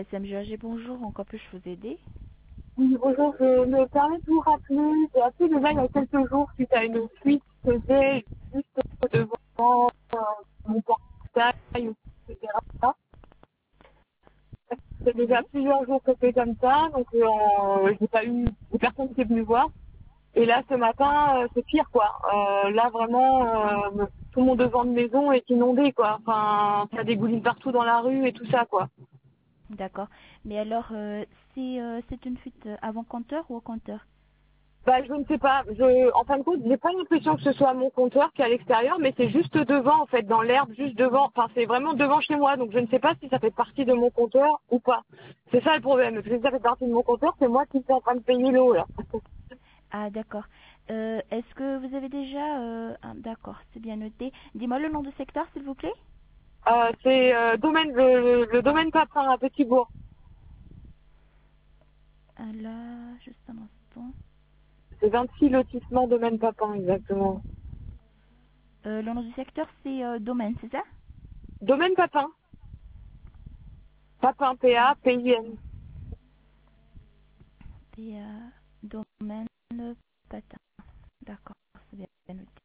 SMGAG, bonjour, en quoi puis-je vous aider? Oui, bonjour, je me permets de vous rappeler, j'ai appelé déjà il y a quelques jours suite à une fuite que j'ai juste devant mon portail, etc. C'est déjà Oui. plusieurs jours que c'est comme ça, donc j'ai pas eu de personne qui est venue voir. Et là, ce matin, c'est pire, quoi. Là, vraiment, tout mon devant de maison est inondé, quoi. Enfin, ça dégouline partout dans la rue et tout ça, quoi. D'accord. Mais alors, c'est une fuite avant compteur ou au compteur? Bah, je ne sais pas. En fin de compte, j'ai pas l'impression que ce soit mon compteur qui est à l'extérieur, mais c'est juste devant, en fait, dans l'herbe, juste devant. Enfin, c'est vraiment devant chez moi, donc je ne sais pas si ça fait partie de mon compteur ou pas. C'est ça le problème. Si ça fait partie de mon compteur, c'est moi qui suis en train de payer l'eau, là. Ah, d'accord. Est-ce que vous avez déjà... d'accord, c'est bien noté. Dis-moi le nom du secteur, s'il vous plaît. C'est le domaine Papin à Petit-Bourg. Ah là, juste un instant. C'est 26 lotissements domaine Papin, exactement. Le nom du secteur, c'est Domaine, c'est ça? Domaine Papin. Papin, P-A-P-I-N. C'est Domaine Patin. D'accord, c'est bien noté.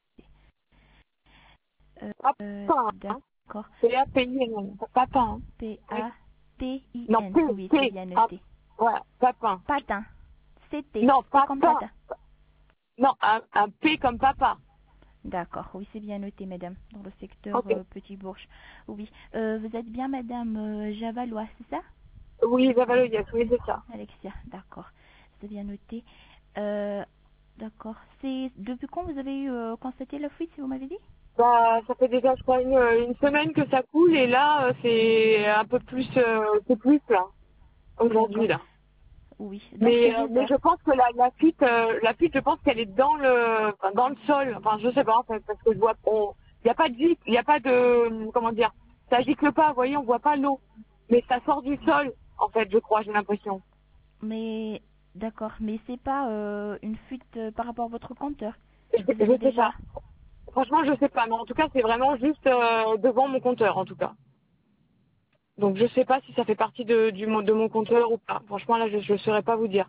Papin, hein. D'accord. P-A-P-I-N. Papin. Hein. Oui. Non, P-A-P-I-N. P, Oui, c'est P, bien A, noté. voilà, Papin. Patin. C-T. Non, P comme Papin. patin. Non, un P comme papa. D'accord, oui, c'est bien noté, madame, dans le secteur Ok. Petit Bourges. Oui, vous êtes bien madame Javalois, c'est ça? Oui, yes, oui, c'est ça. Alexia, d'accord, c'est bien noté. Euh, d'accord, c'est depuis quand vous avez eu constaté la fuite, si vous m'avez dit? Bah, ça fait déjà, je crois, une semaine que ça coule et là, c'est un peu plus, c'est plus là, aujourd'hui, D'accord, là. oui, donc c'est Mais bizarre. je pense que la fuite, je pense qu'elle est dans le sol. Enfin, je sais pas, en fait, parce que je vois, il n'y a pas de gicle, il n'y a pas de, comment dire, ça gicle pas, vous voyez, on voit pas l'eau. Mais ça sort du sol, en fait, je crois, j'ai l'impression. Mais, d'accord, mais c'est pas une fuite par rapport à votre compteur. Vous avez Je sais déjà... pas. Franchement, je sais pas, mais en tout cas, c'est vraiment juste devant mon compteur, en tout cas. Donc, je sais pas si ça fait partie de mon compteur ou pas. Franchement, là, je saurais pas vous dire.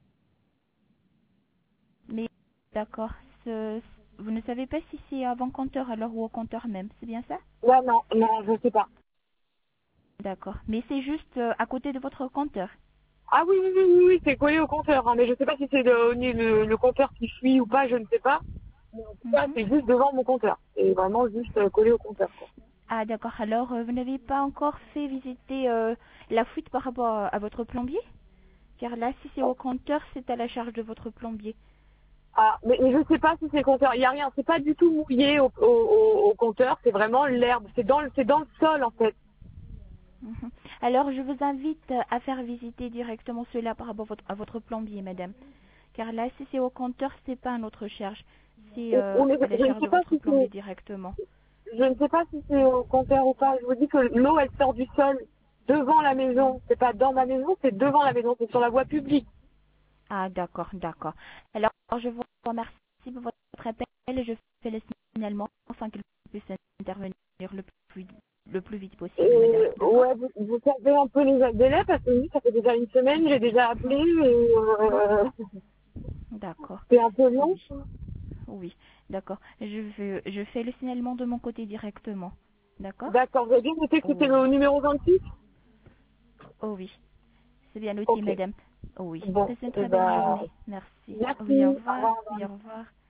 Mais, d'accord, vous ne savez pas si c'est avant compteur alors ou au compteur même, c'est bien ça? Là, non, non, je sais pas. D'accord. Mais c'est juste à côté de votre compteur. Ah oui, oui, oui, oui, oui, c'est collé au compteur, hein, mais je sais pas si c'est le compteur qui fuit ou pas, je ne sais pas. Mais en tout cas, Mhm. c'est juste devant mon compteur. C'est vraiment juste collé au compteur, quoi. Ah, d'accord. Alors, vous n'avez pas encore fait visiter la fuite par rapport à votre plombier? Car là, si c'est au compteur, c'est à la charge de votre plombier. Ah, mais je sais pas si c'est le compteur. Il y a rien. C'est pas du tout mouillé au compteur. C'est vraiment l'herbe. C'est dans le sol, en fait. Mhm. Alors, je vous invite à faire visiter directement cela par rapport à votre plombier, madame. Car là, si c'est au compteur, c'est pas à notre charge. C'est Mais à la je ne charge sais de pas votre si plombier directement. je ne sais pas si c'est au compteur ou pas. Je vous dis que l'eau, elle sort du sol devant la maison. C'est pas dans ma maison, c'est devant la maison. C'est sur la voie publique. Ah, d'accord, d'accord. Alors, je vous remercie pour votre appel et je fais le signalement afin qu'il puisse intervenir plus, le plus vite possible, madame. Et D'accord? ouais, vous savez un peu les délais parce que oui, ça fait déjà une semaine, j'ai déjà appelé et D'accord. c'est un peu long. Oui, oui, d'accord. Je fais le signalement de mon côté directement. D'accord? D'accord, vous avez bien noté que c'était Oui. le numéro 26. Oh oui, c'est bien noté, Ok. madame. Oh oui. Bon, Passez une et très belle ben, journée. Merci. merci. Oui, au Au revoir. revoir, Oui, madame. au revoir.